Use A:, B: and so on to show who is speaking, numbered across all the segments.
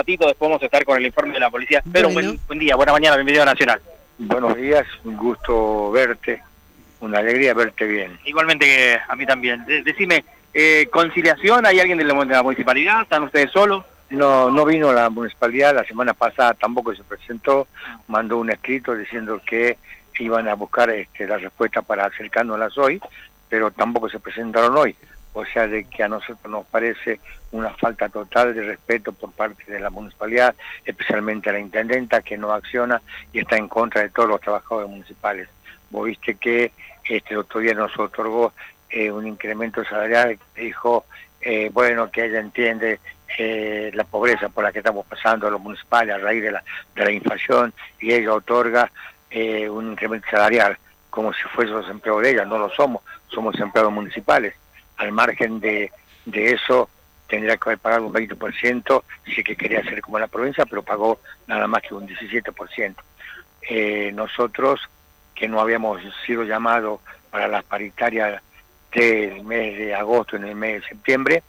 A: ratito, después vamos a estar con el informe de la policía. Pero
B: Bueno.
A: buen día, buena mañana, bienvenido a Nacional.
C: Buenos días, un gusto verte, una alegría verte bien.
A: Igualmente a mí también. Decime, ¿conciliación? ¿Hay alguien de la municipalidad? ¿Están ustedes solos?
C: No vino la municipalidad, la semana pasada tampoco se presentó, mandó un escrito diciendo que iban a buscar la respuesta para acercándolas hoy, pero tampoco se presentaron hoy. O sea, de que a nosotros nos parece una falta total de respeto por parte de la municipalidad, especialmente a la intendenta, que no acciona y está en contra de todos los trabajadores municipales. Vos viste que el otro día nos otorgó un incremento salarial que dijo, bueno, que ella entiende la pobreza por la que estamos pasando los municipales a raíz de la inflación, y ella otorga un incremento salarial como si fuésemos empleados de ella. No lo somos, somos empleados municipales. Al margen de eso, tendría que haber pagado un 20%, sí que quería hacer como la provincia, pero pagó nada más que un 17%. Nosotros, que no habíamos sido llamados para las paritarias del mes de agosto en el mes de septiembre,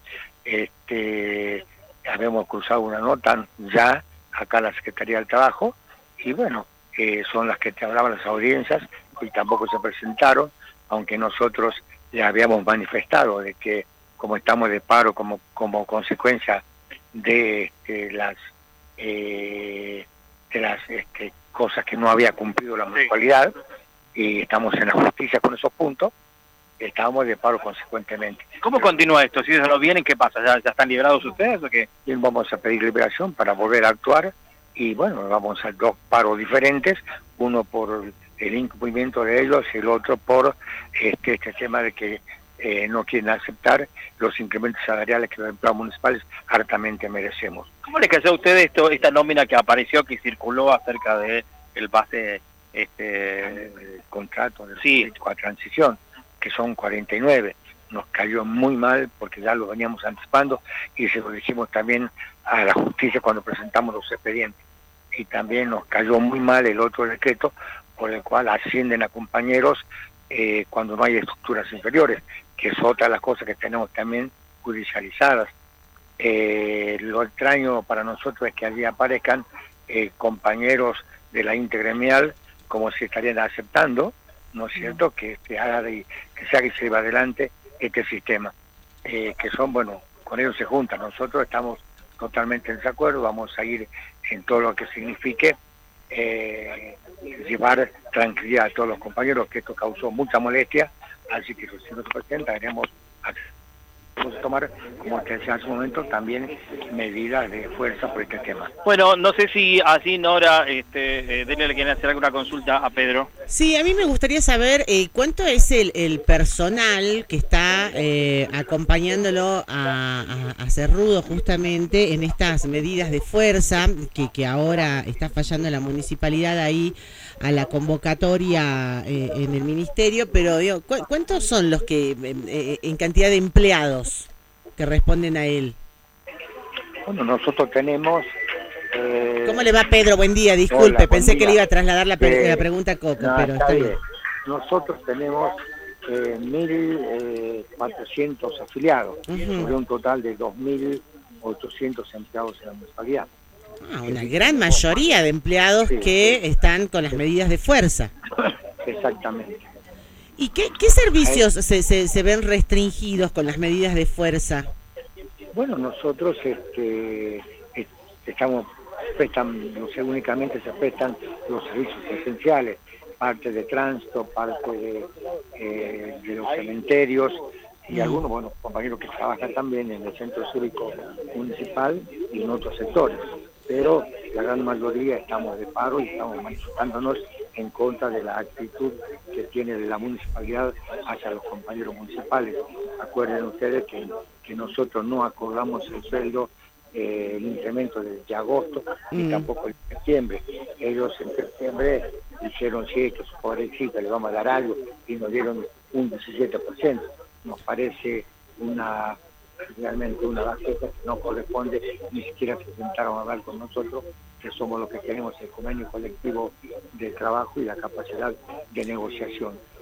C: habíamos cruzado una nota ya acá a la Secretaría del Trabajo, y bueno, son las que te hablaban las audiencias, y tampoco se presentaron, aunque nosotros ya habíamos manifestado de que como estamos de paro como consecuencia de las cosas que no había cumplido la municipalidad, y estamos en la justicia con esos puntos, estábamos de paro consecuentemente.
A: ¿Cómo continúa esto? Si ellos no vienen, ¿qué pasa? ¿Ya están liberados ustedes o qué?
C: Y vamos a pedir liberación para volver a actuar, y bueno, vamos a dos paros diferentes, uno por el incumplimiento de ellos y el otro por este tema de que no quieren aceptar los incrementos salariales que los empleados municipales hartamente merecemos.
A: ¿Cómo les cayó a ustedes esta nómina que apareció, que circuló acerca de el pase,
C: el contrato de
A: sí,
C: a transición, que son 49? Nos cayó muy mal porque ya lo veníamos anticipando, y se lo dijimos también a la justicia cuando presentamos los expedientes. Y también nos cayó muy mal el otro decreto por el cual ascienden a compañeros cuando no hay estructuras inferiores, que es otra de las cosas que tenemos también judicializadas. Lo extraño para nosotros es que allí aparezcan compañeros de la intergremial como si estarían aceptando, ¿no es cierto?, que se haga y se lleve adelante este sistema, que son, bueno, con ellos se juntan. Nosotros estamos totalmente en desacuerdo, vamos a ir en todo lo que signifique llevar tranquilidad a todos los compañeros, que esto causó mucha molestia, así que si nos presenta queremos tomar, como te decía hace un momento, también medidas de fuerza por este tema.
A: Bueno, no sé si así, Nora, Delia, le quieren hacer alguna consulta a Pedro.
B: Sí, a mí me gustaría saber cuánto es el personal que está acompañándolo a Cerrudo justamente en estas medidas de fuerza que ahora está fallando la municipalidad ahí a la convocatoria en el ministerio, pero digo, ¿cuántos son los que en cantidad de empleados que responden a él?
C: Bueno, nosotros tenemos...
B: ¿Cómo le va, Pedro? Buen día, disculpe,
C: hola,
B: pensé
C: día.
B: que le iba a trasladar la pregunta a Coco,
C: no,
B: pero está bien.
C: Nosotros tenemos 1.400 afiliados, sobre un total de 2.800 empleados en la municipalidad.
B: Una gran mayoría de empleados que están con las medidas de fuerza.
C: Exactamente.
B: ¿Y qué servicios se ven restringidos con las medidas de fuerza?
C: Bueno, nosotros únicamente se prestan los servicios esenciales, parte de tránsito, parte de los cementerios, y algunos, bueno, compañeros que trabajan también en el centro cívico municipal y en otros sectores, pero la gran mayoría estamos de paro y estamos manifestándonos en contra de la actitud que tiene la municipalidad hacia los compañeros municipales. Acuerden ustedes que nosotros no acordamos el sueldo, el incremento de agosto, y tampoco en septiembre. Ellos en septiembre dijeron sí, que su pobrecita le vamos a dar algo, y nos dieron un 17%. Nos parece realmente una bajeza que no corresponde, ni siquiera se sentaron a hablar con nosotros, que somos los que tenemos el convenio colectivo de trabajo y la capacidad de negociación.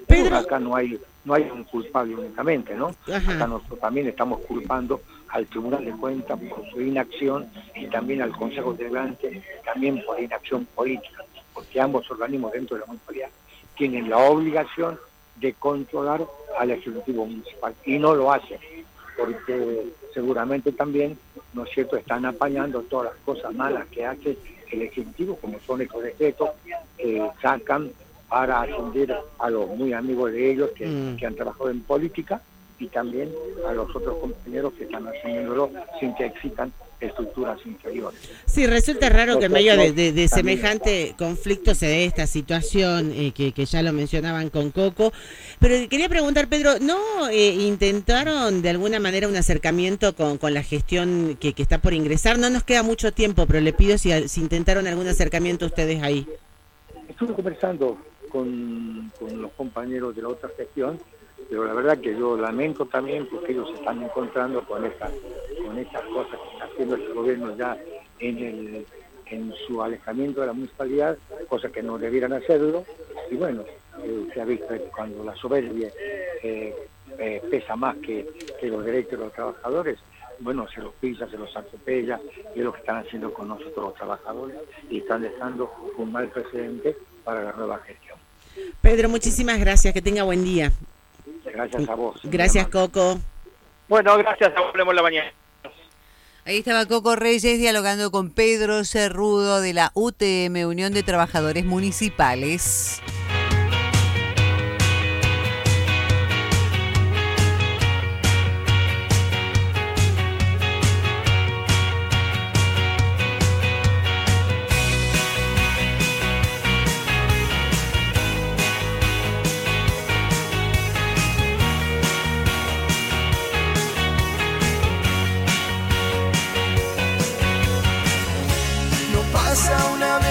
B: Pedro.
C: Acá no hay un culpable únicamente, ¿no?
B: Ajá.
C: Acá nosotros también estamos culpando al Tribunal de Cuentas por su inacción y también al Consejo Deliberante también por inacción política, porque ambos organismos dentro de la municipalidad tienen la obligación de controlar al Ejecutivo Municipal y no lo hacen, porque seguramente también, ¿no es cierto?, están apañando todas las cosas malas que hace el Ejecutivo, como son estos decretos que sacan para ascender a los muy amigos de ellos que han trabajado en política y también a los otros compañeros que están haciéndolo sin que existan estructuras inferiores.
B: Sí, resulta raro que en medio de semejante conflicto se dé esta situación, que ya lo mencionaban con Coco, pero quería preguntar, Pedro, ¿no intentaron de alguna manera un acercamiento con la gestión que está por ingresar? No nos queda mucho tiempo, pero le pido si intentaron algún acercamiento ustedes ahí.
C: Estuve conversando con los compañeros de la otra gestión, pero la verdad que yo lamento también porque ellos se están encontrando con estas cosas que está haciendo este gobierno ya en su alejamiento de la municipalidad, cosas que no debieran hacerlo, y bueno, se ha visto que cuando la soberbia pesa más que los derechos de los trabajadores, bueno, se los pisa, se los atropella, y es lo que están haciendo con nosotros los trabajadores, y están dejando un mal precedente para la nueva gestión.
B: Pedro, muchísimas gracias, que tenga buen día.
C: Gracias a vos.
B: Gracias, Coco.
A: Bueno, gracias, hablemos la mañana.
D: Ahí estaba Coco Reyes dialogando con Pedro Cerrudo de la UTM, Unión de Trabajadores Municipales.
E: Pasa una vez